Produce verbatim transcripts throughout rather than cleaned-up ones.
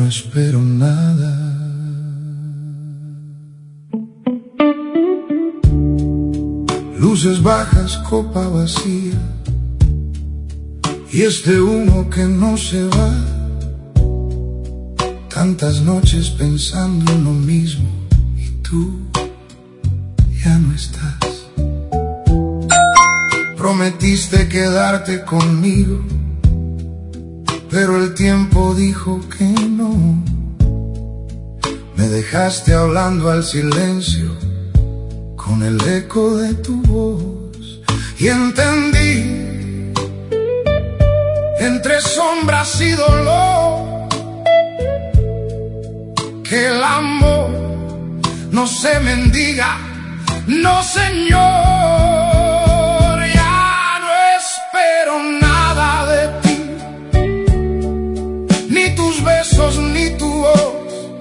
espero nada. Luces bajas, copa vacía, y este humo que no se va. Tantas noches pensando en lo mismo, y tú ya no estás. Prometiste quedarte conmigo, pero el tiempo dijo que no. Me dejaste hablando al silencio, con el eco de tu voz, y entendí, entre sombras y dolor, que el amor no se mendiga, no señor. Ya no espero nada de ti, ni tus besos ni tu voz.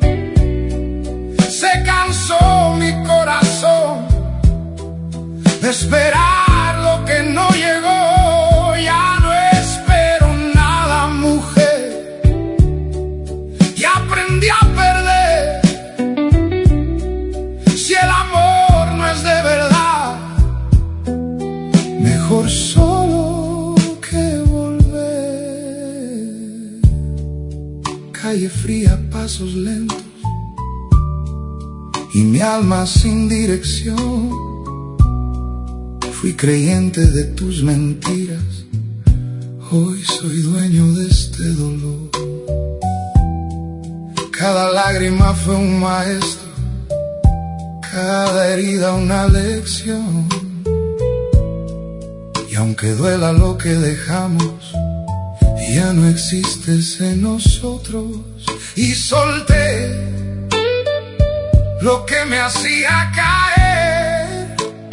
Se cansó mi corazón de esperar lo que no llegó. Ya no espero nada, mujer, y aprendí a perder. Si el amor no es de verdad, mejor solo que volver. Calle fría, pasos lentos, y mi alma sin dirección. Fui creyente de tus mentiras, hoy soy dueño de este dolor. Cada lágrima fue un maestro, cada herida una lección. Y aunque duela lo que dejamos, ya no existes en nosotros. Y solté lo que me hacía caer,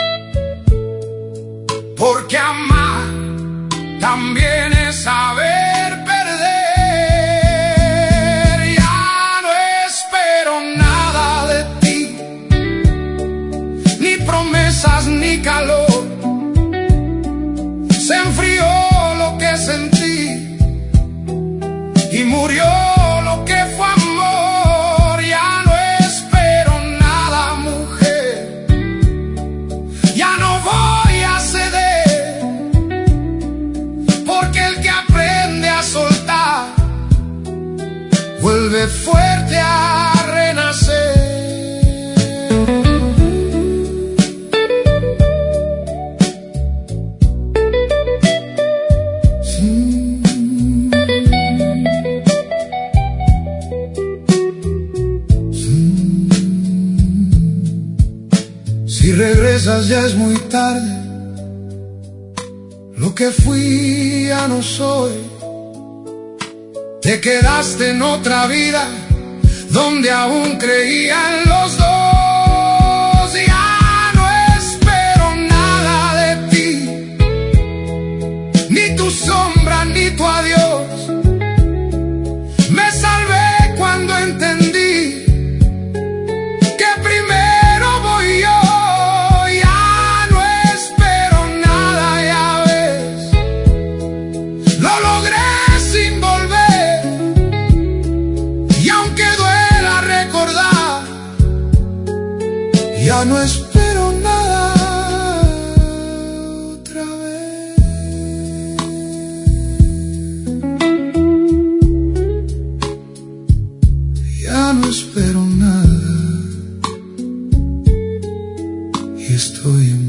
porque amar también es saber perder. Ya no espero nada de ti, ni promesas ni calor. Se enfrió lo que sentí y murió lo que fue amor. Ya no espero nada, mujer, ya no voy a ceder, porque el que aprende a soltar vuelve fuerte a renacer. Si regresas ya es muy tarde, lo que fui ya no soy. Te quedaste en otra vida, donde aún creía en los dos. Ya no espero nada de ti, ni tu sombra ni tu adiós. Me salvé cuando entendí que primero voy yo. Ya no espero nada otra vez. Ya no espero nada y estoy en